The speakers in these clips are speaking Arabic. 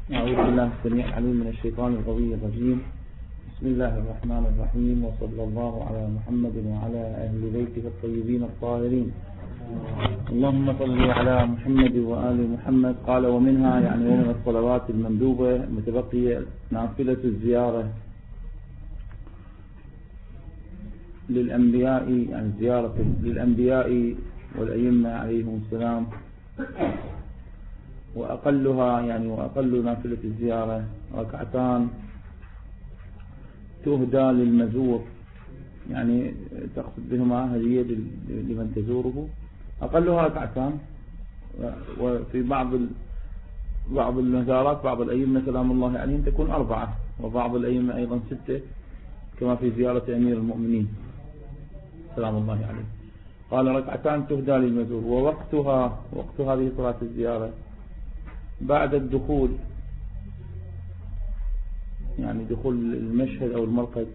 أعوذ بالله السميع العليم من الشيطان القوي الرجيم. بسم الله الرحمن الرحيم، وصلى الله على محمد وعلى أهل بيته الطيبين الطاهرين. اللهم صل على محمد وآل محمد. قال ومنها يعني ومن الصلوات المندوبة متبقية نافلة الزيارة للأنبياء، يعني زيارة للأنبياء والأئمة عليهم السلام، وأقلها يعني وأقل نافلة الزيارة ركعتان تهدى للمزور، يعني تقصد بهما هدية لمن تزوره. أقلها ركعتان، وفي بعض المزارات بعض الأئمة سلام الله عليهم تكون 4، وبعض الأئمة أيضا 6 كما في زيارة أمير المؤمنين سلام الله عليه. قال ركعتان تهدى للمزور. وقت هذه صلاة الزيارة بعد الدخول، يعني دخول المشهد أو المرقد.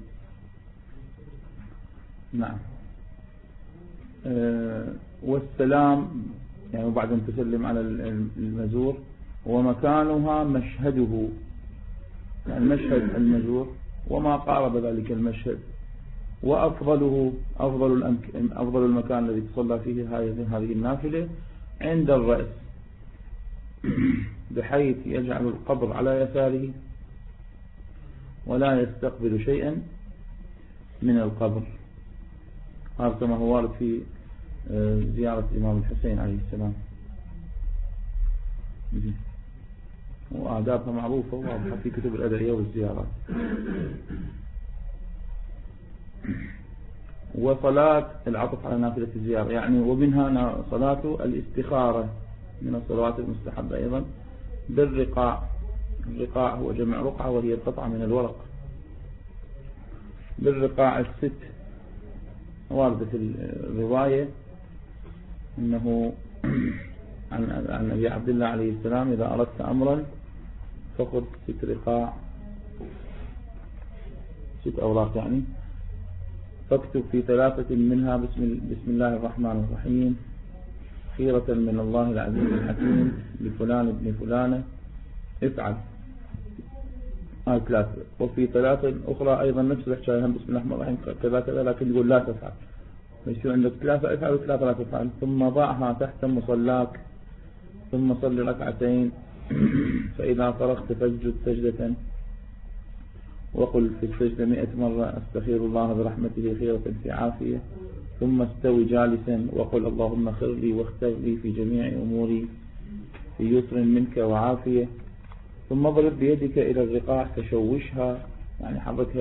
نعم. والسلام يعني بعد أن تسلم على المزور. ومكانها مشهده، يعني مشهد المزور وما قارب ذلك المشهد. وأفضله أفضل المكان الذي تصلى فيه هذه النافلة عند الرأس، بحيث يجعل القبر على يساره ولا يستقبل شيئا من القبر. هذا كما هو وارد في زيارة الإمام الحسين عليه السلام، وآدابها معروفة وواضحة في كتب الأدعية والزيارات. وصلاة العطف على نافلة الزيارة، يعني ومنها صلاة الاستخارة من الصلوات المستحبة أيضا بالرقاع. الرقاع هو جمع رقعة، وهي القطعة من الورق. بالرقاع 6 واردة في الرواية أنه عن أبي عبد الله عليه السلام: إذا أردت أمرا فخذ 6 رقاع، 6 أوراق يعني، فاكتب في 3 منها بسم الله الرحمن الرحيم، خيرة من الله العزيز الحكيم لفلان ابن فلانة افعل. 3. وفي 3 أخرى أيضا نفس الحكاية، بسم الله الرحمن الرحيم كذا، لكن يقول لا تفعل، فيصير عندك 3 افعل و3 لا تفعل. ثم ضعها تحت مصلاك، ثم صل 2 فإذا فرغت فاسجد سجدة، وقل في السجدة 100 مرة: أستخير الله برحمته خيرة في عافية. ثم استوي جالسا وقل: اللهم خير لي واختر لي في جميع أموري في يسر منك وعافية. ثم اضرب بيدك إلى الرقاع فشوشها، يعني حركها،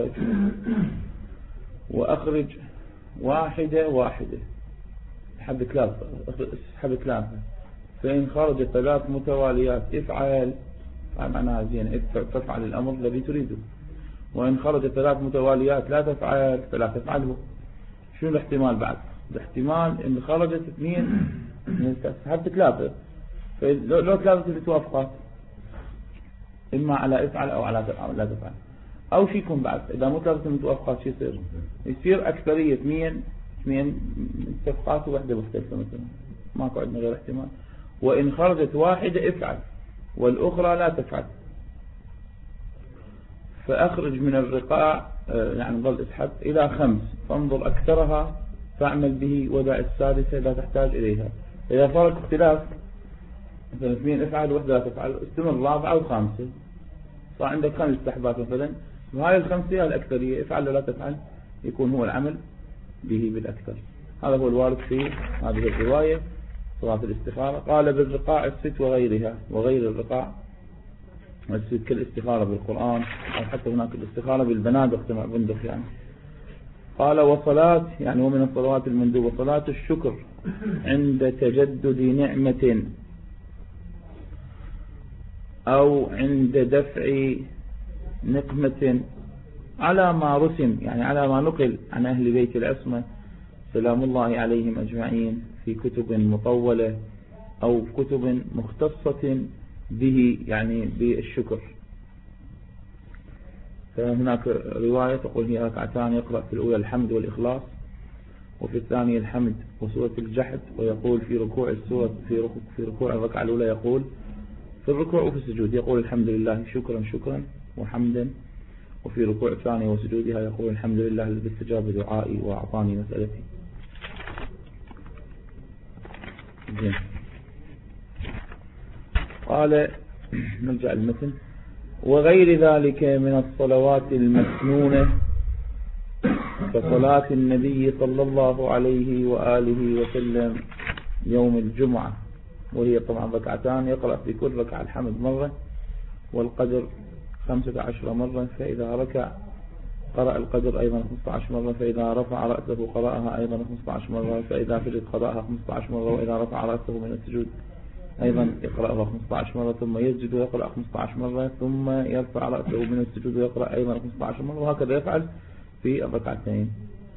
وأخرج واحدة حب 3. فإن خرج 3 متواليات افعل، معناها زين تفعل الأمر الذي تريده. وإن خرج 3 متواليات لا تفعل فلا تفعله. شو الاحتمال بعد؟ الاحتمال إن خرجت 2 حتى 3، لو 3 توافقات، إما على افعل أو على لا تفعل، أو شيء يكون بعد. إذا مو 3 متوافقات شو يصير أكثرية 2 متفقات وواحدة مختلفة مثلا، ماكو عندنا غير احتمال. وإن خرجت 1 افعل والأخرى لا تفعل. فأخرج من الرقاع، يعني ظل اسحب إلى 5، فانظر أكثرها فاعمل به، ودع 6 لا تحتاج إليها. إذا فرق اختلاف مثلا 2 افعل و1 لا تفعل، استمر 4 و5، صار عندك 5 استحبات مثلا، وهاي ال5 هي الأكثرية، افعل ولا تفعل يكون هو العمل به بالأكثر. هذا هو الوارد في هذه الرواية صلاة الاستخارة. قال بالرقاع 6 وغيرها، وغير الرقاع الست كالاستخارة بالقرآن، أو حتى هناك الاستخارة بالبنادق كما بندق يعني. قال وصلاة يعني ومن الصلوات المندوبة صلاة الشكر عند تجدد نعمة أو عند دفع نقمة على ما رسم، يعني على ما نقل عن أهل بيت العصمة سلام الله عليهم أجمعين في كتب مطولة أو كتب مختصة به، يعني بالشكر. فهناك رواية تقول هي ركعتان، يقرأ في الأولى الحمد والإخلاص، وفي الثانية الحمد وسورة الجحد، ويقول في ركوع السورة في ركوع الركعة الأولى يقول في الركوع وفي السجود يقول الحمد لله شكرا شكرا وحمدا، وفي ركوع ثاني وسجودها يقول الحمد لله الذي استجاب دعائي وأعطاني مسألتي. زين. قال نرجع المتن: وغير ذلك من الصلوات المسنونة كصلاة النبي صلى الله عليه وآله وسلم يوم الجمعة، وهي طبعا ركعتان يقرأ في كل ركعة الحمد مرة والقدر 15 مرة، فإذا ركع قرأ القدر أيضا 15 مرة، فإذا رفع رأسه قرأها أيضا 15 مرة، فإذا سجد قرأها 15 مرة، وإذا رفع رأسه من السجود أيضا يقرأها 15 مرة، ثم يسجد ويقرأ 15 مرة، ثم يرفع رأسه من السجود ويقرأ أيضا 15 مرة، وهكذا يفعل في الركعتين،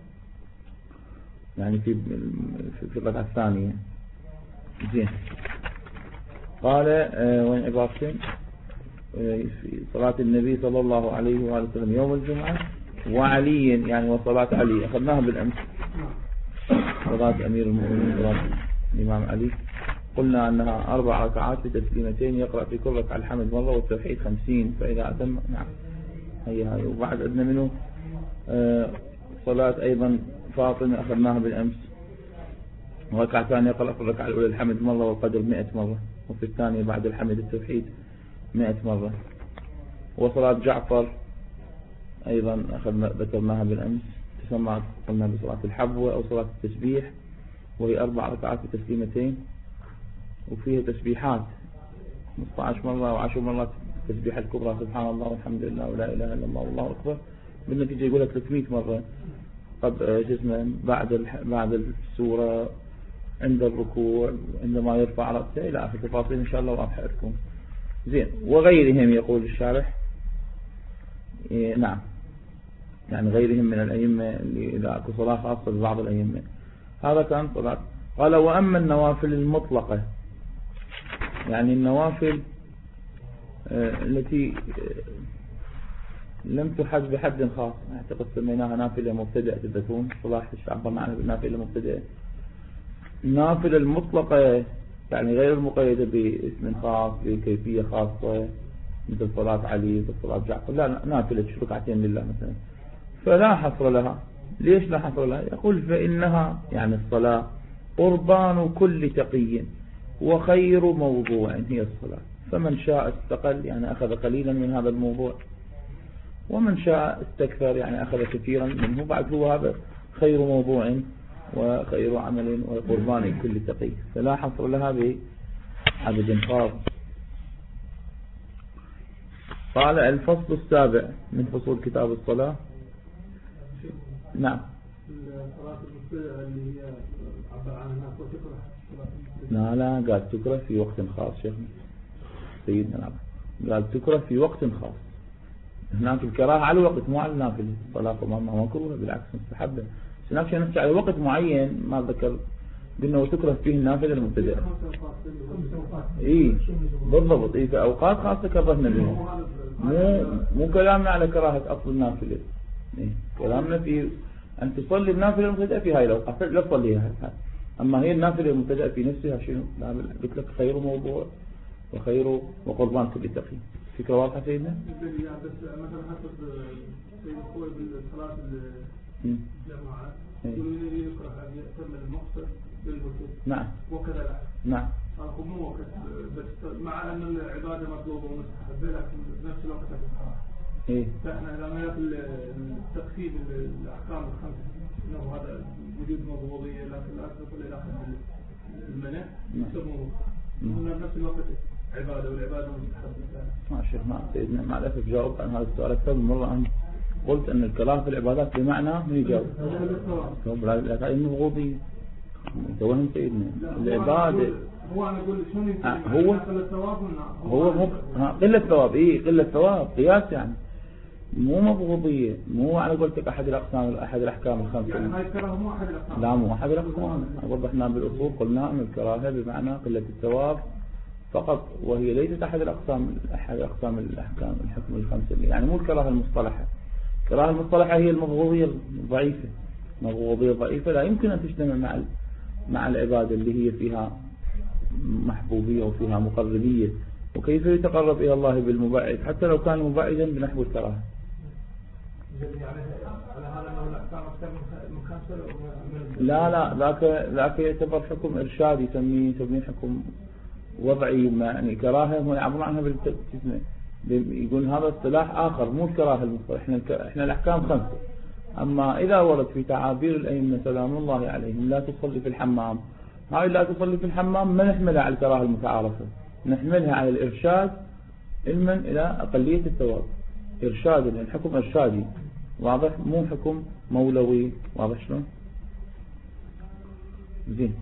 يعني في الركعة الثانية. زين. قال وين عبارتين؟ في صلاة النبي صلى الله عليه وآله وسلم يوم الجمعة، وعلي يعني وصلاة علي أخذناها بالأمس، صلاة أمير المؤمنين صلاة الإمام علي، قلنا أنها 4 ركعات بتسليمتين يقرأ في كل ركعة الحمد مرة والتوحيد 50، فإذا أتم نعم هي. وبعد عندنا منه صلاة أيضا فاطمة أخذناها بالأمس، وركعة ثانية يقرأ في الركعة الأولى الحمد مرة والقدر 100 مرة، وفي الثانية بعد الحمد التوحيد 100 مرة. وصلاة جعفر أيضا ذكرناها بالأمس، تسمى قلنا بصلاة الحبوة أو صلاة التسبيح، وهي 4 ركعات بتسليمتين، وفيها تسبيحات 15 مرة و10 مرات، التسبيح الكبرى سبحان الله والحمد لله ولا إله إلا الله والله أكبر، بالنتيجة يقولها 300 مرة بعد السورة، عند الركوع، عندما يرفع رأسه، إلى آخر تفاصيل إن شاء الله واضحة لكم. زين. وغيرهم يقول الشارح نعم، يعني غيرهم من الأئمة اللي إذا أكو صلاة خاصة ببعض الأئمة، هذا كان صلاة. قال: وأما النوافل المطلقة، يعني النوافل التي لم تحد بحد خاص، اعتقد سميناها نافلة مبتدئة، تبتون صلاح الشعب معنا بالنافلة مبتدئة. النافلة المطلقة يعني غير المقيدة باسم خاص بكيفية خاصة، مثل صلاة علي مثل صلاة جعفر، لا، نافلة ركعتين لله مثلا، فلا حصر لها. ليش لا حصر لها؟ يقول: فإنها يعني الصلاة قربان كل تقي وخير موضوع هي الصلاة، فمن شاء استقل يعني أخذ قليلا من هذا الموضوع، ومن شاء استكثر يعني أخذ كثيرا منه، بعد هو هذا خير موضوع وخير عمل وقربان كل تقي، فلا حصر لها بعدد خاص. قال: الفصل السابع من فصول كتاب الصلاة. نعم. الصلاة المبتدئة اللي هي عبر عنها تكره، لا قال تكره في وقت خاص شيخنا سيدنا. نعم قال تكره في وقت خاص، هناك الكراهة على الوقت مو على النافلة. الصلاة ما مكروه، بالعكس مستحبة، بس هناك شيء نفسه على وقت معين ما ذكر، قلنا وتكره فيه النافلة المبتدئة. اي بالضبط، اي في اوقات خاصة كرهنا بها، مو كلامنا على كراهة اصل النافلة، كلامنا في أن تصلي النافلة المبتدأة في هاي الأوقات لا تصليها. أما هي النافلة المبتدأة في نفسها شنو؟ قلت لك خير موضوع وخير وقربان كل تقي. فكرة واضحة سيدنا؟ بس مثلا حسب سيد الخوي بالصلاة الجماعة يقولون يكره أن يأتم المقصد بالوقت. نعم. وكذا لا. نعم. هو مو وقت، بس مع أن العبادة مطلوبة ومستحبة، لكن نفس الوقت إيه. فإحنا لما في التقسيم الأحكام الخمسة إنه هذا وجود مضبوطية، لكن لا تدخل إلى حد المنع يسمونه نفس الوقت عبادة، والعبادة مستحبة. ما شيخ ما سيدنا مع الأسف جاوب عن هذا السؤال أكثر من مرة. أن قلت أن الكلام في العبادات بمعنى من يجاوب؟ لا المضبوطية. توهم سيدنا العبادة. هو أنا أقول شنو هو قلة ثواب. إيه قلة ثواب قياس، يعني مو مبغوضية، مو على قولتك أحد الأقسام أحد الأحكام الخمسة. يعني هاي الكراهة مو أحد الأقسام. لا مو أحد الأقسام. وضحنا بالأصول قلنا أن الكراهة بمعنى قلة الثواب فقط، وهي ليست أحد الأقسام الأحكام الحكم الخمسة، يعني مو الكراهة المصطلحة. الكراهة المصطلحة هي المبغوضية الضعيفة. مبغوضية ضعيفة لا يمكن أن تجتمع مع العبادة اللي هي فيها محبوبية وفيها مقربية، وكيف يتقرب إلى الله بالمبعد حتى لو كان مبعدا بنحو الكراهة. لا ذاك يعتبر حكم إرشادي يسميه حكم وضعي، يعني كراهة هو يعبر عنها بالتسمية، يقول هذا اصطلاح آخر مو الكراهة المفروض. احنا الأحكام 5. أما إذا ورد في تعابير الأئمة سلام الله عليهم لا تصلي في الحمام، هاي لا تصلي في الحمام ما نحملها على الكراهة المتعارفة، نحملها على الإرشاد علما إلى أقلية الثواب. إرشاد الحكم إرشادي واضح، مو حكم مولوي. واضح شلون؟ زين.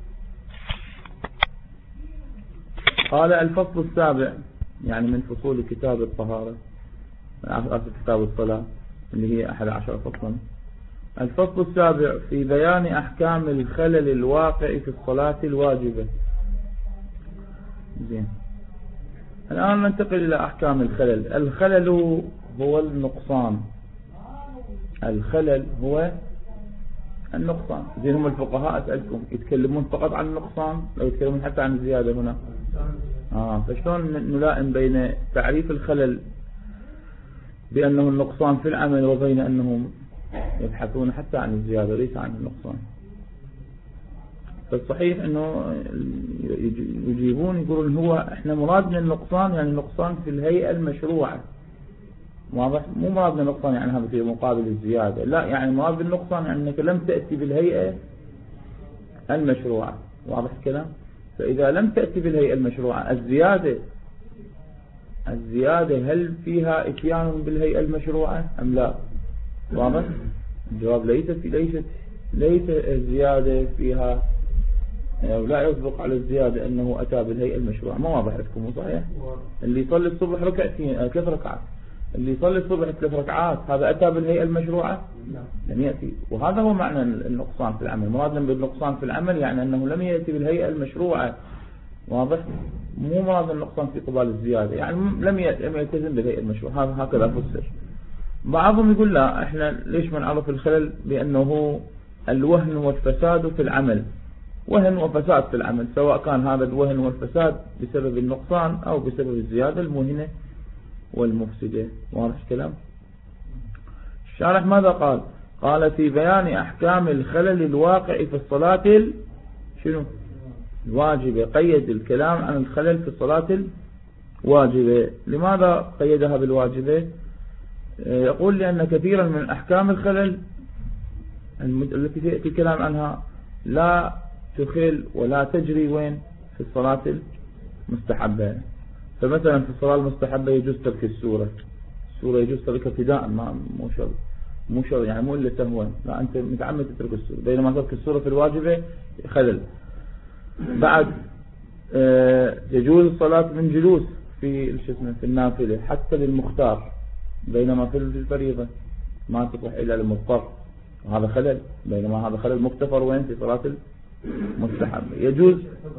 قال الفصل السابع، يعني من فصول كتاب الطهارة، كتاب الصلاة اللي هي 11 فصلا. الفصل السابع في بيان أحكام الخلل الواقع في الصلاة الواجبة. زين. الآن ننتقل إلى أحكام الخلل. الخلل هو النقصان. الخلل هو النقصان. زين. هم الفقهاء أسألكم يتكلمون فقط عن النقصان لو يتكلمون حتى عن الزيادة هنا؟ فشلون نلائم بين تعريف الخلل بأنه النقصان في العمل وبين أنهم يبحثون حتى عن الزيادة ليس عن النقصان؟ فالصحيح أنه يجيبون يقولون هو احنا مرادنا النقصان يعني النقصان في الهيئة المشروعة. واضح؟ مو مرادنا النقصان يعني هذا في مقابل الزيادة، لا، يعني مراد بالنقصان يعني أنك لم تأتي بالهيئة المشروعة. واضح الكلام؟ فإذا لم تأتي بالهيئة المشروعة الزيادة هل فيها اتيان بالهيئة المشروعة أم لا؟ واضح؟ الجواب ليس الزيادة فيها أو لا يسبق على الزيادة أنه أتى بالهيئة المشروعة. ما واضح لكم؟ صحيح؟ اللي يصلي الصبح ركعتين 3 ركعات، اللي يصلي الصبح 3 ركعات هذا أتى بالهيئة المشروعة؟ لم يأتي. وهذا هو معنى النقصان في العمل. مرادنا بالنقصان في العمل يعني أنه لم يأتي بالهيئة المشروعة. واضح؟ مو مراد النقصان في قبال الزيادة، يعني لم يلتزم بالهيئة المشروعة. هكذا فسر. بعضهم يقول لا، احنا ليش ما نعرف الخلل بأنه الوهن والفساد في العمل، وهن وفساد في العمل، سواء كان هذا الوهن والفساد بسبب النقصان أو بسبب الزيادة الموهنة والمفسدة. واضح الكلام؟ الشارح ماذا قال؟ قال في بيان أحكام الخلل الواقع في الصلاة الواجبة. قيد الكلام عن الخلل في الصلاة الواجبة. لماذا قيدها بالواجبة؟ يقول لأن كثيرا من أحكام الخلل التي يأتي الكلام عنها لا تخل ولا تجري وين؟ في الصلاة المستحبة. فمثلا في الصلاة المستحبة يجوز ترك السورة يجوز تركها ابتداء، مو شرط يعني مو إلا سهوا، لا أنت متعمد تترك السورة، بينما ترك السورة في الواجبة خلل. بعد يجوز الصلاة من جلوس في النافلة حتى للمختار، بينما في الفريضة ما تصح إلا للمضطر، وهذا خلل، بينما هذا خلل مكتفر وين؟ في صلاة المستحبة. يجوز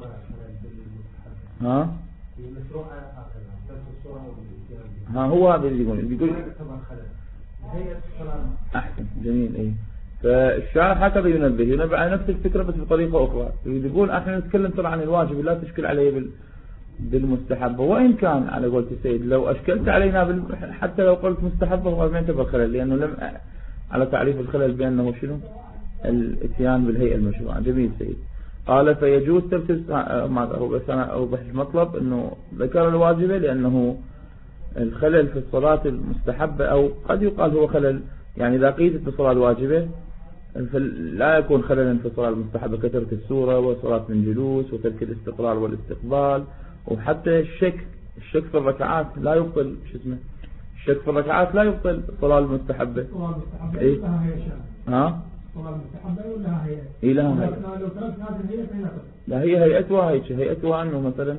هو هذا اللي يقول أحسن. جميل. إيه. فالشارح هكذا ينبه على نفس الفكرة بس بطريقة أخرى. يقول احنا نتكلم ترى عن الواجب لا تشكل عليه بالمستحبة، وإن كان على قولة السيد لو أشكلت علينا حتى لو قلت مستحبة هو ما يعتبر خلل، لأنه لم على تعريف الخلل بأنه شنو؟ الاتيان بالهيئة المشروعة. جميل سيد. قال فيجوز ترك ماذا هو؟ بس أنا أوضح المطلب أنه ذكر الواجبة لأنه الخلل في الصلاة المستحبة أو قد يقال هو خلل، يعني إذا قيدت بالصلاة الواجبة لا يكون خللا في الصلاة المستحبة كترك السورة وصلاة من جلوس وترك الاستقرار والاستقبال، وحتى الشك في الركعات لا يبطل الشك في الركعات لا يبطل الصلاة المستحبة. الصلاة المستحبة إيه؟ لها هي شان. الصلاة المستحبة لها هي. إيه لها هي. لو تركت هذه الهيئة فهي نقص. لا هي هيئتها أنه مثلا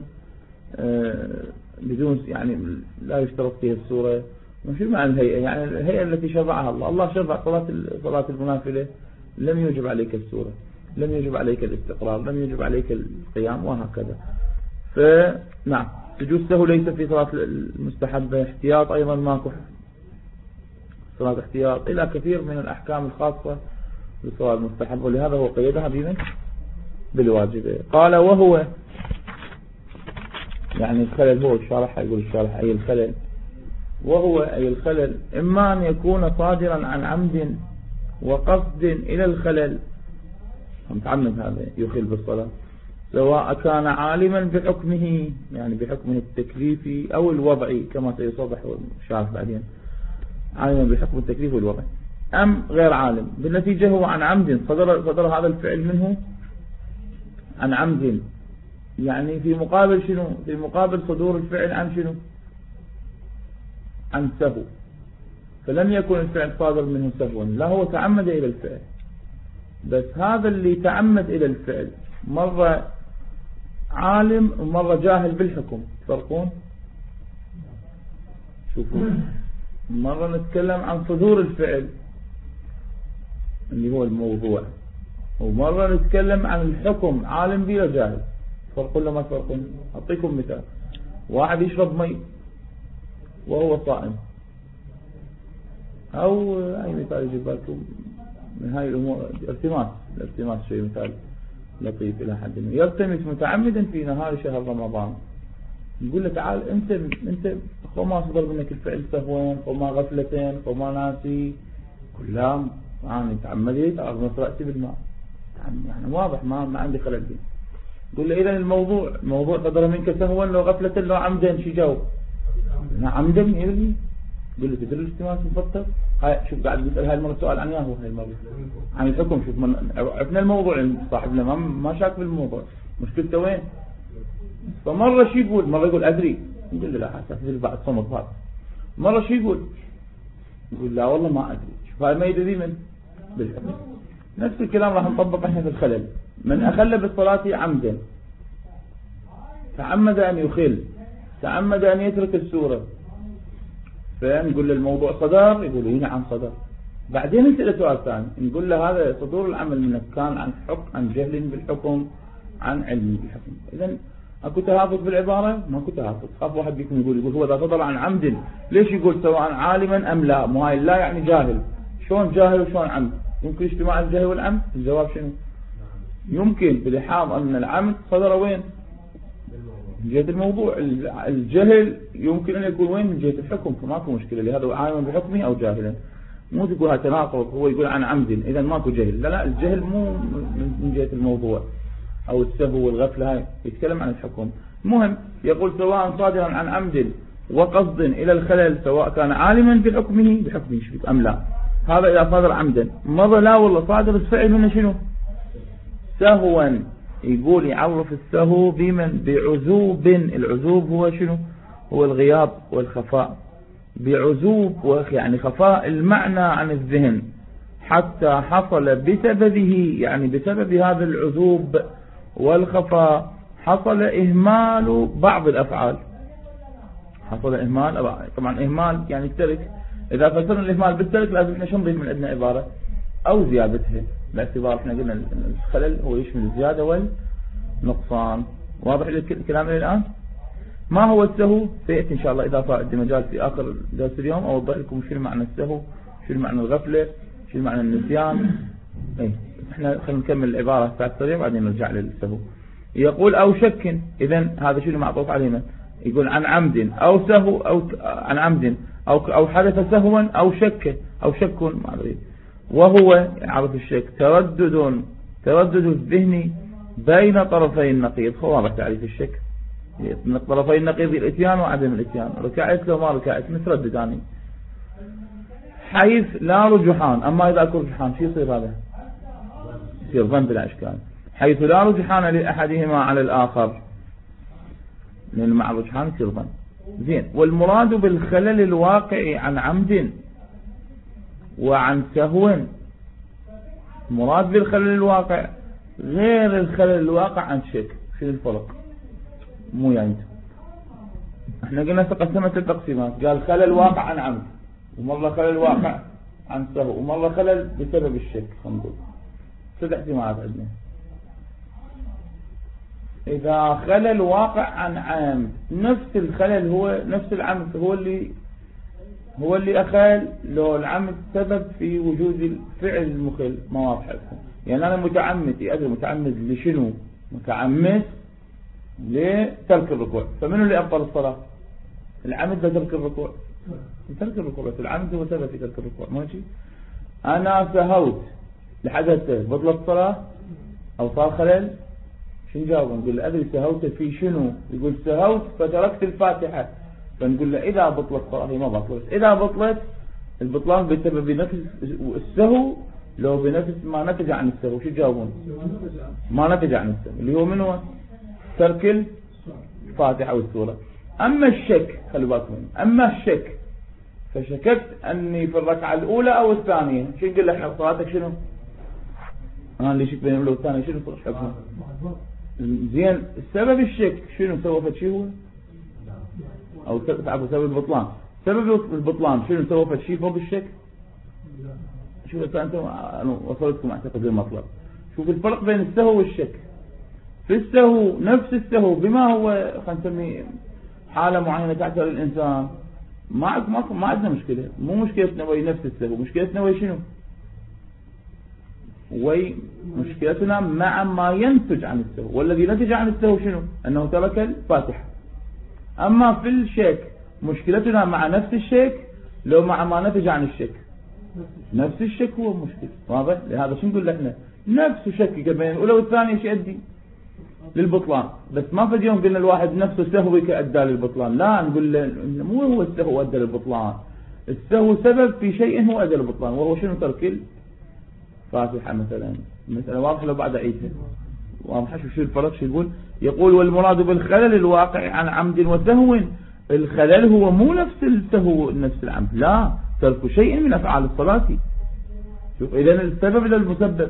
بدون يعني لا يشترط فيها السورة. مش معنى الهيئة، يعني الهيئة التي شرعها الله شرع صلاة المنافلة لم يجب عليك السورة، لم يجب عليك الاستقرار، لم يجب عليك القيام وهكذا. فنعم سجود سهو ليس في صلاة المستحبة. احتياط أيضا ماكو صلاة احتياط، إلى كثير من الأحكام الخاصة بالصلاة المستحبة، ولهذا هو قيدها بالواجبة. قال وهو يعني الخلل هو الشارح يقول الشارح أي الخلل، وهو أي الخلل إما أن يكون صادرا عن عمد وقصد إلى الخلل، متعمد هذا يخل بالصلاة، سواء كان عالما بحكمه يعني بحكمه التكليفي أو الوضعي كما سيصبح الشارح بعدين، عالما بحكم التكليف والوضع، أم غير عالم. بالنتيجة هو عن عمد صدر هذا الفعل منه عن عمد، يعني في مقابل شنو؟ في مقابل صدور الفعل عن شنو؟ عن سهو، فلم يكن الفعل صادر منه سهوا، لا هو تعمد إلى الفعل، بس هذا اللي تعمد إلى الفعل مرة عالم ومرة جاهل بالحكم، تفرقون؟ شوفوا، مرة نتكلم عن صدور الفعل اللي هو الموضوع، ومرة نتكلم عن الحكم عالم بلا جاهل، تفرقون ولا ما تفرقون؟ أعطيكم مثال، واحد يشرب مي وهو صائم، أو أي مثال يجيب بالكم من هاي الأمور، الالتماس شيء مثال لطيف إلى حد ما، يلتمس متعمدا في نهار شهر رمضان، يقول له تعال أنت ما صدر منك الفعل سهوين وما غفلتين وما ناسي كلام، أنا تعمدت أغمس رأسي بالماء، يعني واضح ما عندي خلل دي. يقول له إذا الموضوع صدر منك سهوا لو غفلة لو عمدا، شي جاوب؟ عمدا يقول له تدري الالتماس مفطر. هاي شوف قاعد بيسأل هاي المرة سؤال عن ياهو، هاي المرة عن الحكم. شوف عرفنا الموضوع، صاحبنا ما شاك بالموضوع، مشكلته وين؟ فمرة شي يقول، مرة يقول أدري، يقول له لا حتى بعد صمت بعض. مرة شي يقول لا والله ما أدري. شوف هاي ما يدري من بالحكم. نفس الكلام راح نطبق احنا في الخلل. من أخل بالصلاة عمدا، تعمد أن يخل، تعمد أن يترك السورة، فنقول له الموضوع صدر، يقول لي نعم صدر. بعدين نسأله سؤال ثاني، نقول له هذا صدور العمل منك كان عن حكم، عن جهل بالحكم، عن علم بالحكم. إذن أكو تهافت بالعبارة؟ ما أكو تهافت. خاف واحد بيكون يقول هو إذا صدر عن عمد، ليش يقول سواء عالما أم لا؟ مو هاي لا يعني جاهل. شلون جاهل وشلون عمد؟ يمكن اجتماع الجهل والعمد؟ الجواب شنو؟ يمكن بلحاظ أن العمد صدر وين؟ من جهة الموضوع. الجهل يمكن أن يكون وين؟ من جهة الحكم، فماكو مشكلة لهذا عالما بحكمه أو جاهلا. مو تقول هذا تناقض، هو يقول عن عمد إذا ماكو جهل. لا الجهل مو من جهة الموضوع أو السهو والغفلة، هاي يتكلم عن الحكم. المهم يقول سواء صادرا عن عمد وقصد إلى الخلل، سواء كان عالما بحكمه أم لا. هذا إذا صادر عمدا. مرة لا والله صادر الفعل منه شنو؟ سهوا. يقول يعرف السهو بمن؟ بعزوب. العزوب هو شنو؟ هو الغياب والخفاء. بعزوب يعني خفاء المعنى عن الذهن، حتى حصل بسببه، يعني بسبب هذا العزوب والخفاء حصل إهمال بعض الأفعال. حصل إهمال، طبعا إهمال يعني الترك. إذا فسرنا الإهمال بالترك لازم احنا شو نضيف من عندنا عبارة أو زيادتها، باعتبار احنا قلنا الخلل هو يشمل الزيادة والنقصان. واضح الكلام الآن؟ ما هو السهو؟ سيأتي إن شاء الله إذا صار عندي مجال في آخر درس اليوم أوضح لكم شو معنى السهو، شو معنى الغفلة، شو معنى النسيان. احنا خلينا نكمل العبارة بتاعت السريع بعدين نرجع للسهو. يقول أو شك. إذن هذا شو اللي معطوف علينا؟ يقول عن عمد أو سهو، أو عن عمد أو حدث سهوا أو شك ما أدري. وهو يعرف الشك تردد الذهن بين طرفي النقيض. واضح تعريف الشك، من طرفي النقيض الاتيان وعدم الاتيان، ركعت لو ما ركعت متردداني، حيث لا رجحان. أما إذا أكون رجحان شو يصير؟ هذا يصير ظن بلا إشكال. حيث لا رجحان لأحدهما على الآخر، لأن مع الرجحان يصير ظن. زين. والمراد بالخلل الواقع عن عمد وعن سهو، مراد بالخلل الواقع غير الخلل الواقع عن شك. شو الفرق؟ مو يعني احنا قلنا تقسمت التقسيمات، قال خلل واقع عن عمد، ومرة خلل واقع عن سهو، ومرة خلل بسبب الشك. خلينا نقول 3 احتمالات عندنا. إذا خلل واقع عن عمد، نفس الخلل هو نفس العمد، هو اللي أخل لو العمد سبب في وجود الفعل المخل. ما واضح يعني أنا متعمد، أدري متعمد لشنو؟ متعمد لترك الركوع. فمن اللي أبطل الصلاة؟ العمد بترك الركوع، ترك الركوع، العمد هو سبب في ترك الركوع. ماشي. أنا سهوت لحدث بطل الصلاة أو صار خلل، شو نجاوب؟ نقول له أدري سهوت في شنو؟ يقول سهوت فتركت الفاتحة. فنقول له إذا بطلت الصلاة هي ما بطلت، إذا بطلت البطلان بسبب نفس السهو لو بنفس ما نتج عن السهو. شو تجاوبون؟ ما نتج عن السهو اللي هو من هو؟ ترك الفاتحة والسورة. أما الشك، خلوا بالكم، أما الشك فشككت أني في الركعة الأولى أو الثانية، شو نقول له صلاتك شنو؟ اللي شك بين الأولى والثانية شنو حكمه؟ زين السبب الشك شنو سوى؟ فشي هو أو سبب البطلان. سبب البطلان شنو سوى؟ فشي فوق الشك. شوف أنتم وصلتكم أعتقد المطلب. شوف الفرق بين السهو والشك. في السهو نفس السهو بما هو خلينا نسميه حالة معينة تعتري الإنسان، ما عندنا مشكلة. مو مشكلتنا وي نفس السهو، مشكلتنا وي شنو؟ وي مشكلتنا مع ما ينتج عن السهو، والذي نتج عن السهو شنو؟ أنه ترك الفاتحة. أما في الشك مشكلتنا مع نفس الشك لو مع ما نتج عن الشك. نفس الشك هو مشكلة، واضح؟ لهذا شو نقول لنا؟ نفس الشك بين الأولى والثانية شو يؤدي للبطلان. بس ما في يوم قلنا الواحد نفسه سهوي كأدى للبطلان، لا نقول له مو هو السهو أدى للبطلان، السهو سبب في شيء هو أدى للبطلان، وهو شنو؟ ترك الفاتحة مثلا. مثلا واضح لو بعد عيسى واضح شو الفرق؟ شو يقول والمراد بالخلل الواقع عن عمد وسهو. الخلل هو مو نفس السهو نفس العمد، لا، ترك شيء من أفعال الصلاة. شوف إذن السبب للمسبب،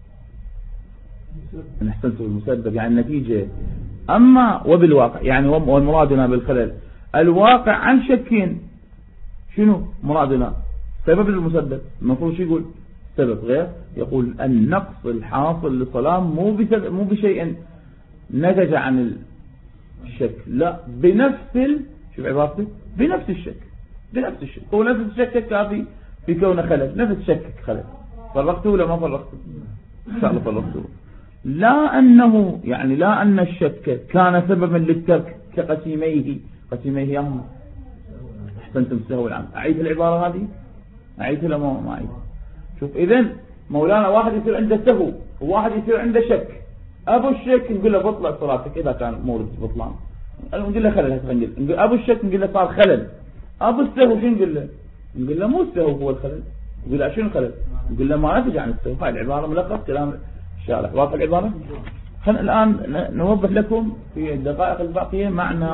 نحسنت المسبب يعني النتيجة. أما وبالواقع يعني والمرادنا بالخلل الواقع عن شكين، شنو مرادنا؟ سبب للمسبب. المفروض شو يقول؟ سبب غير. يقول النقص الحاصل للصلاة مو بشيء نتج عن الشك، لا، بنفس شوف عبارتي، بنفس الشك. بنفس الشك، هو نفس الشك كافي في كونه خلل، نفس الشك خلل. فرقته ولا ما فرقته؟ إن شاء الله فرقته. لا أنه يعني لا أن الشك كان سببا للترك كقسيميه يهم. أحسنتم السهو العام. أعيد العبارة هذه؟ أعيد ولا ما أعيد؟ شوف إذن مولانا واحد يصير عنده سهو وواحد يصير عنده شك. أبو الشك نقول له بطلع صلاتك إذا كان مورد بطلان، نقول له خلل. نقول أبو الشك نقول له صار خلل. أبو السهو شو نقول له؟ نقول له مو السهو هو الخلل. نقول له شنو الخلل؟ نقول له ما نتج عن السهو. هاي العبارة ملخص كلام الشارح. واضح العبارة؟ خلينا الآن نوضح لكم في الدقائق الباقية معنى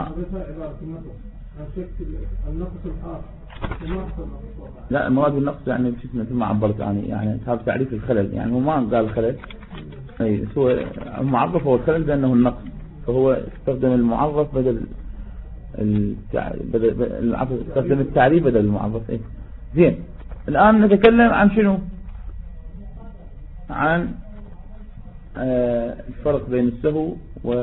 لا المراد بالنقص يعني مثل ما عبرت يعني هذا تعريف الخلل. يعني هو ما قال الخلل، اي هو المعرف هو الخلل بأنه النقص، فهو استخدم المعرف بدل استخدم التعريف بدل المعرف. اي زين. الآن نتكلم عن شنو؟ عن الفرق بين السهو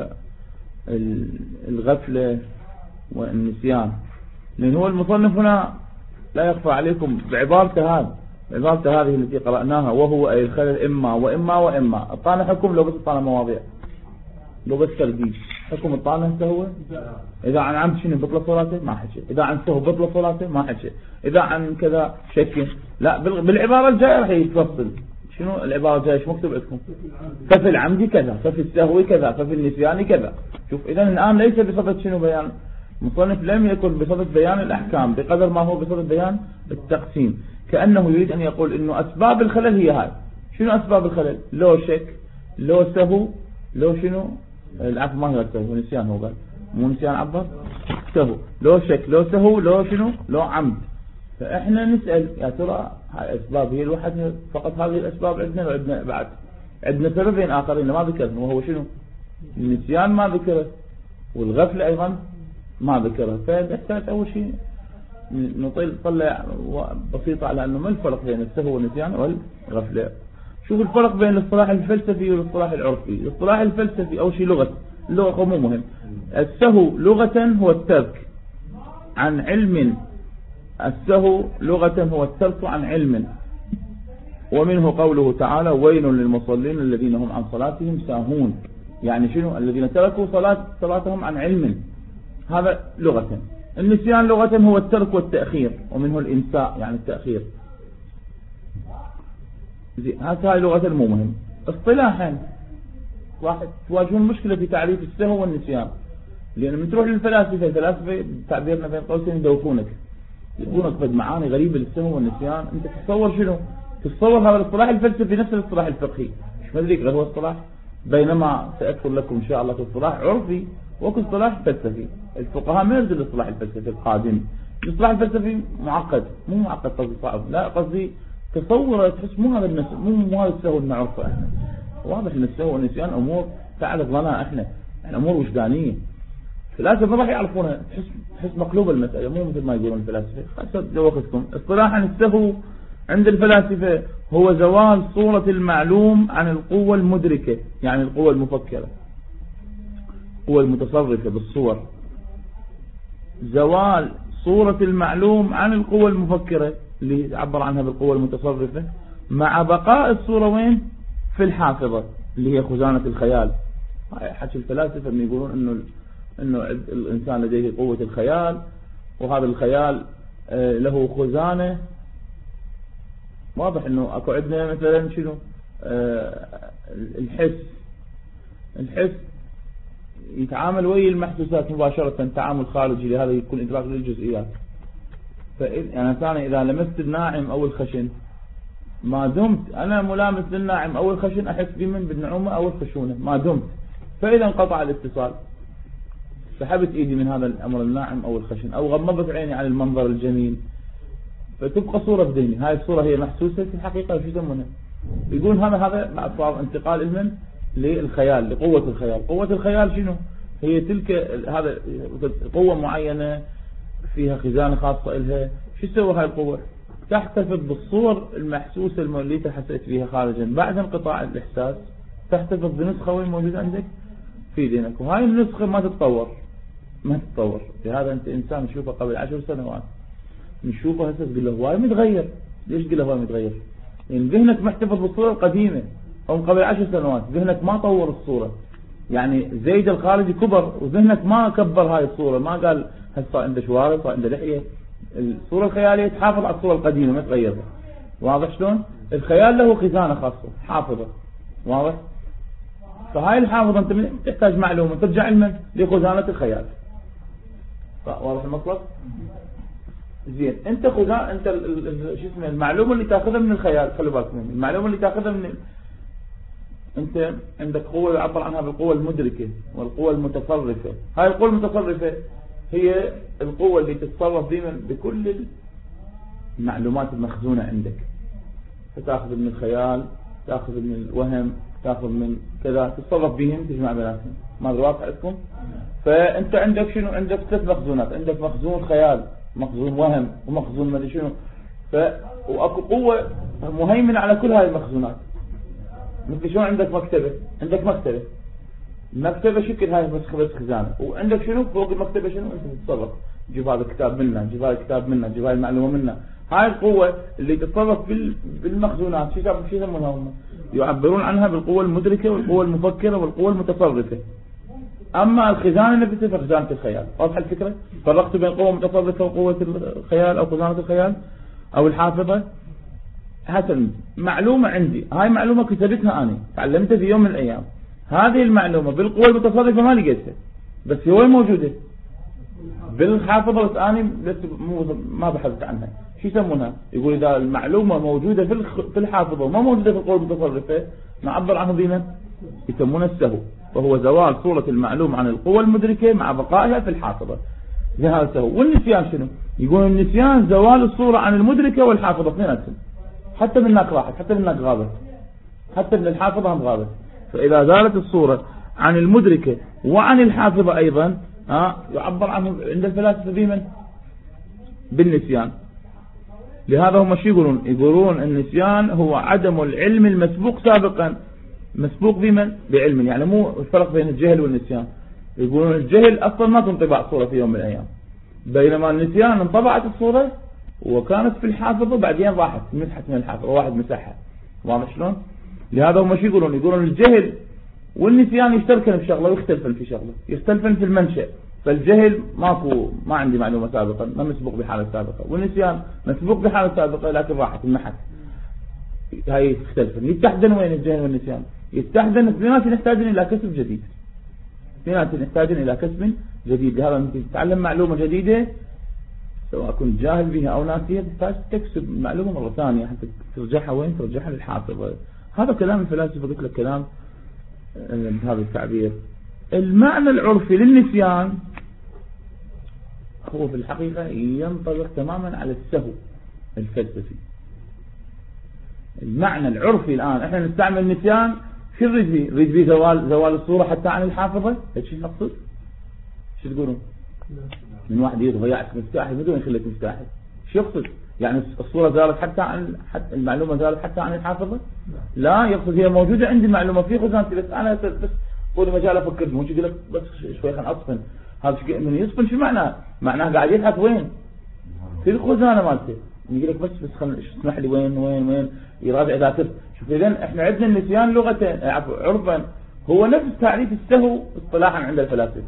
والغفلة والنسيان. لأن هو المصنف هنا لا يخفى عليكم بعبارته هذه التي قرأناها، وهو أي الخلل إما وإما وإما. الطانة حكم لو بس الطانة مواضيع، لو بس ترديد حكم الطانة سهو. إذا عن عمد شنو بطل صلاته ما حكي، إذا عن سهو بطل صلاته ما حكي، إذا عن كذا شك لا. بالعبارة الجاية راح يتفصل. شنو العبارة الجاية؟ شو مكتوب عندكم؟ ففي العمد كذا، ففي السهو كذا، ففي النسيان كذا. شوف إذا الآن ليس بصفة شنو بيان مصنف، لم يكن بصفة بيان الأحكام بقدر ما هو بصفة بيان التقسيم. كأنه يريد أن يقول إنه أسباب الخلل هي هاي. شنو أسباب الخلل؟ لو شك، لو سهو، لو شنو العفو ما هي سهو، نسيان. هو قال مو نسيان، عبر سهو. لو شك، لو سهو، لو شنو، لو عمد. فإحنا نسأل يا ترى هاي الأسباب هي الواحد فقط هذه الأسباب عندنا، وعندنا بعد عندنا سببين آخرين ما ذكرنا، وهو شنو؟ النسيان ما ذكره، والغفلة أيضا ما ذكره. فنحتاج أول شيء نطلع بسيطة على أنه ما الفرق بين السهو والنسيان والغفلة. شوف الفرق بين الاصطلاح الفلسفي والاصطلاح العرفي. الاصطلاح الفلسفي أول شيء لغة، اللغة مو مهم. السهو لغة هو الترك عن علم، السهو لغة هو الترك عن علم. ومنه قوله تعالى ويل للمصلين الذين هم عن صلاتهم ساهون. يعني شنو؟ الذين تركوا صلاتهم عن علم، هذا لغة. النسيان لغة هو الترك والتأخير، ومنه الإنساء يعني التأخير. هاي لغة مو مهم. اصطلاحا واحد تواجهون مشكلة في تعريف السهو والنسيان، لأن من تروح للفلاسفة، الفلاسفة تعبيرنا بين قوسين يدوخونك، يقولونك بد معاني غريبة للسهو والنسيان. انت تتصور شنو؟ تتصور هذا الاصطلاح الفلسفي نفس الاصطلاح الفقهي، مش مدريك غير هو اصطلاح، بينما سأذكر لكم إن شاء الله في اصطلاح عرفي وكل اصطلاح فلسفي. الفقهاء ما يرجو الاصطلاح الفلسفي القادم. الاصطلاح الفلسفي معقد، مو معقد قصدي صعب، لا قصدي تصور تحس مو هذا الناس، مو هذا السهو اللي نعرفه احنا. واضح ان السهو والنسيان امور تعرض لنا احنا، يعني امور وجدانيه. الفلاسفه ما راح يعرفونها، تحس مقلوب المساله، مو مثل ما يقولون الفلاسفه. خاصه وقتكم اصطلاحا السهو عند الفلاسفه هو زوال صورة المعلوم عن القوة المدركة، يعني القوة المفكرة، القوة المتصرفة بالصور. زوال صورة المعلوم عن القوة المفكرة اللي عبر عنها بالقوة المتصرفة، مع بقاء الصورة وين؟ في الحافظة اللي هي خزانة الخيال. حكي الفلاسفة من يقولون انه الانسان لديه قوة الخيال، وهذا الخيال له خزانة. واضح انه اكو عندنا مثلا شنو الحس يتعامل ويا المحسوسات مباشرة، تعامل خارجي، لهذا يكون ادراك للجزئيات. يعني مثلا اذا لمست الناعم او الخشن، ما دمت انا ملامس للناعم او الخشن احس بمن بالنعومة او الخشونة ما دمت. فاذا انقطع الاتصال، سحبت ايدي من هذا الامر الناعم او الخشن، او غمضت عيني عن المنظر الجميل، فتبقى صورة بديني. هاي الصورة هي محسوسة في الحقيقة. شو يسمونها؟ يقول هذا صار انتقال المن للخيال، لقوة الخيال. قوة الخيال شنو؟ هي تلك هذا قوة معينة فيها خزانة خاصة إلها. شو تسوي هاي القوة؟ تحتفظ بالصور المحسوسة اللي حسيت فيها خارجا بعد انقطاع الإحساس، تحتفظ بنسخة وين موجودة عندك في ذهنك، وهاي النسخة ما تتطور. لهذا أنت إنسان تشوفه قبل 10 سنوات، نشوفه هسه تقول له هواي متغير. ليش تقول له هواي متغير؟ لأن ذهنك محتفظ بالصورة القديمة، أو قبل 10 سنوات ذهنك ما طور الصورة. يعني زيد الخارجي كبر وذهنك ما كبر هاي الصورة، ما قال هسه صار عنده شوارب، صار عنده لحية. الصورة الخيالية تحافظ على الصورة القديمة ما تغيرها. واضح شلون؟ الخيال له خزانة خاصة حافظة. واضح؟ فهاي الحافظة انت تحتاج معلومة ترجع علما لخزانة الخيال. واضح المطلب؟ زين، انت خزانة، انت شو اسمه المعلومة اللي تاخذها من الخيال. خلوا بالك مني، المعلومة اللي تاخذها من انت عندك قوة يعبر عنها بالقوة المدركة والقوة المتصرفة. هاي القوة المتصرفة هي القوة اللي تتصرف دائما بكل المعلومات المخزونة عندك، فتاخذ من الخيال، تاخذ من الوهم، تاخذ من كذا، تتصرف بهم، تجمع بيناتهم. ما واضح عندكم؟ فانت عندك شنو؟ عندك 3 مخزونات. عندك مخزون خيال، مخزون وهم، ومخزون ما ادري شنو. واكو قوة مهيمنة على كل هاي المخزونات. مثل شلون عندك مكتبة، عندك مكتبة شكل هاي بس خزانة، وعندك شنو فوق المكتبة شنو؟ انت تتصرف، جيب هذا الكتاب منا، جيب هذا الكتاب منا، جيب هاي المعلومة منا. هاي القوة اللي تتصرف بالمخزونات شو يسمونها هم؟ يعبرون عنها بالقوة المدركة والقوة المفكرة والقوة المتصرفة. اما الخزانة نفسها خزانة الخيال. واضح الفكرة؟ فرقت بين قوة متصرفة وقوة الخيال او خزانة الخيال او الحافظة. حسن، معلومة عندي، هاي معلومة كتبتها أنا، تعلمتها في يوم من الأيام. هذه المعلومة بالقوة المتصرفة ما لقيتها، بس هي وين موجودة؟ بالحافظة. بس أنا ما بحثت عنها. شو يسمونها؟ يقول إذا المعلومة موجودة في الحافظة وما موجودة في القوة المتصرفة نعبر عنه بما يسمونه السهو، وهو زوال صورة المعلوم عن القوة المدركة مع بقائها في الحافظة. هذا السهو. والنسيان شنو؟ يقول النسيان زوال الصورة عن المدركة والحافظة اثنيناتهم. حتى من هناك راحت، حتى من هناك غابت، حتى من الحافظة هم غابت. فإذا زالت الصورة عن المدركة وعن الحافظة أيضا يعبر عنه عند الفلاسفة بمن؟ بالنسيان. لهذا هم شو يقولون؟ يقولون النسيان هو عدم العلم المسبوق سابقا. مسبوق بمن؟ بعلم. يعني مو الفرق بين الجهل والنسيان. يقولون الجهل أصلا ما تنطبع صورة في يوم من الأيام، بينما النسيان انطبعت الصورة وكانت في الحافظة بعدين راحت مسحت من الحافظة، واحد مسحها. واضح شلون؟ لهذا هم شو يقولون؟ يقولون الجهل والنسيان يشتركن بشغلة ويختلفن في شغلة، يختلفن في المنشأ. فالجهل ما عندي معلومة سابقا، ما مسبوق بحالة سابقة، والنسيان مسبوق بحالة سابقة لكن راحت المحك، هاي تختلفن. يتحدن وين الجهل والنسيان؟ يتحدن اثنيناتهم يحتاجون إلى كسب جديد، اثنيناتهم يحتاجون إلى كسب جديد. لهذا ممكن تتعلم معلومة جديدة سواء كنت جاهل بها أو ناسيها، تحتاج تكسب معلومة مرة ثانية حتى ترجعها وين؟ ترجعها للحافظة. هذا كلام الفلاسفة، قلت لك كلام بهذا التعبير. المعنى العرفي للنسيان هو في الحقيقة ينطبق تماما على السهو الفلسفي. المعنى العرفي الآن احنا نستعمل النسيان، شو نريد به؟ زوال الصورة حتى عن الحافظة. هيك شيء نقصد؟ شو تقولون؟ من واحد يضغى يعرف مفتاحي بدون يخليك مفتاحي، شو يقصد؟ يعني الصورة زالت حتى المعلومة زالت حتى عن الحافظة؟ لا، يقصد هي موجودة عندي المعلومة في خزانتي، بس أنا بس قولي مجال أفكر، مو يقول لك بس شوي خلينا أصفن. هذا من يصفن شو معناه؟ معناه قاعد يبحث وين؟ في الخزانة مالته. يقول لك بس اسمح لي وين يراجع ذاكرته. شوف إذا احنا عندنا النسيان لغة عرفا هو نفس تعريف السهو اصطلاحا عند الفلاسفة،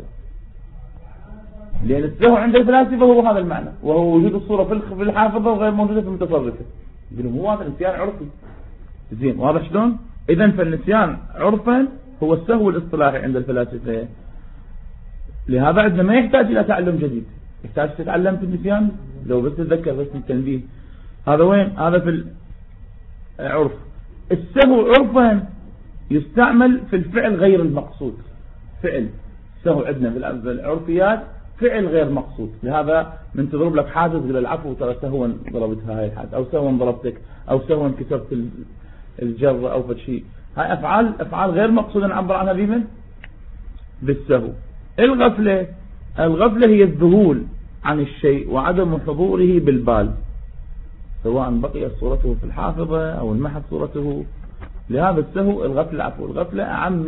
لأن السهو عند الفلاسفة هو هذا المعنى، وهو وجود الصورة في الحافظة وغير موجودة في المتصرفة. يقولون هو هذا النسيان عرفي. زين، واضح شلون؟ إذن فالنسيان عرفا هو السهو الاصطلاحي عند الفلاسفة. لهذا عندنا ما يحتاج إلى تعلم جديد. يحتاج تتعلم في النسيان لو بس تتذكر بس التنبيه. هذا وين؟ هذا في العرف. السهو عرفا يستعمل في الفعل غير المقصود. فعل السهو عندنا في العرفيات فعل غير مقصود. لهذا من تضرب لك حادث تقول العفو ترى سهوا ضربتها هاي الحادث، او سهوا ضربتك، او سهوا كسرت الجر او فشي. هاي افعال غير مقصوده نعبر عنها بمن؟ بالسهو. الغفلة هي الذهول عن الشيء وعدم حضوره بالبال، سواء بقيت صورته في الحافظة او انمحت صورته. لهذا السهو الغفلة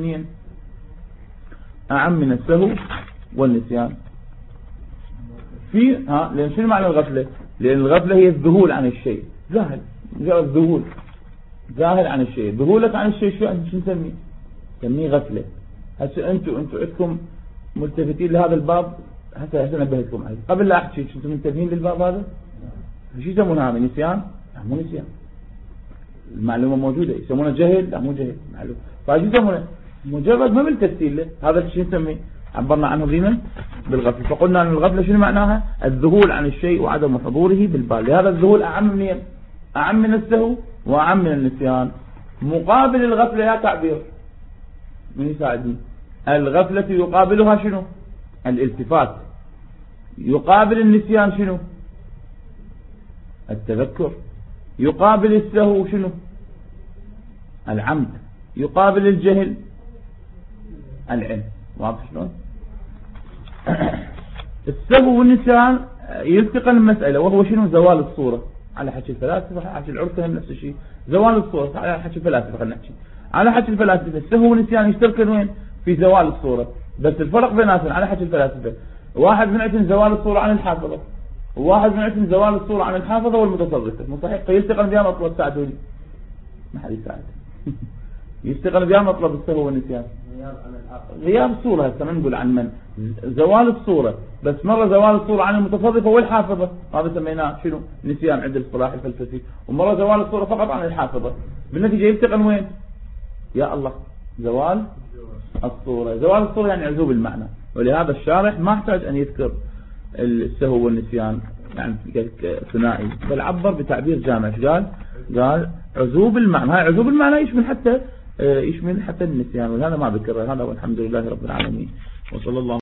أعم من السهو والنسيان. لأن شنو معنى الغفلة؟ لأن الغفلة هي الذهول عن الشيء، ذاهل عن الشيء. ذهولك عن الشيء شو نسميه غفلة. هسه انتوا عندكم ملتفتين لهذا الباب، هسه نبهتكم عليه قبل لا احكي. انتم منتبهين للباب هذا؟ شو يسمونها؟ نسيان؟ لا مو نسيان، المعلومة موجودة. يسمونه جهل؟ لا مو جهل، معلومة. فايش يسمونه؟ مجرد ما ملتفتين له. هذا الشيء نسميه، عبرنا عنه ضمن بالغفلة. فقلنا أن الغفلة شنو معناها؟ الذهول عن الشيء وعدم حضوره بالبال. لهذا الذهول أعم من السهو وأعم من النسيان. مقابل الغفلة يا تعبير من يساعدني؟ الغفلة يقابلها شنو؟ الالتفات. يقابل النسيان شنو؟ التذكر. يقابل السهو شنو؟ العمد. يقابل الجهل العلم. واضح شلون؟ السهو والنسيان يلتقى المسألة، وهو شنو؟ زوال الصورة. على حكي الفلاسفة، على حكي العرفة نفس الشيء. زوال الصورة على حكي الفلاسفة. خلينا نحكي على حكي الفلاسفة. السهو والنسيان يشتركون وين؟ في زوال الصورة. بس الفرق بيناتهم على حكي الفلاسفة، واحد من عندهم زوال الصورة عن الحافظة، وواحد من عندهم زوال الصورة عن الحافظة والمتصرفة. مو صحيح؟ فيلتقى بها مطلب. ساعدوني، ما حد يساعد. يشتغل بها مطلب السهو والنسيان. غياب الصورة. هسه ما نقول عن من زوال الصورة، بس مرة زوال الصورة عن المتصرفة والحافظة، هذا سميناه شنو؟ نسيان عند الاصطلاح الفلسفي. ومرة زوال الصورة فقط عن الحافظة. بالنتيجة يلتقى وين؟ يا الله، زوال الصورة. زوال الصورة يعني عزوب المعنى. ولهذا الشارح ما احتاج أن يذكر السهو والنسيان يعني ثنائي، بل عبر بتعبير جامع. قال عزوب المعنى. هاي عزوب المعنى يشمل حتى النسيان، وهذا ما ذكره. هذا والحمد لله رب العالمين، وصلى الله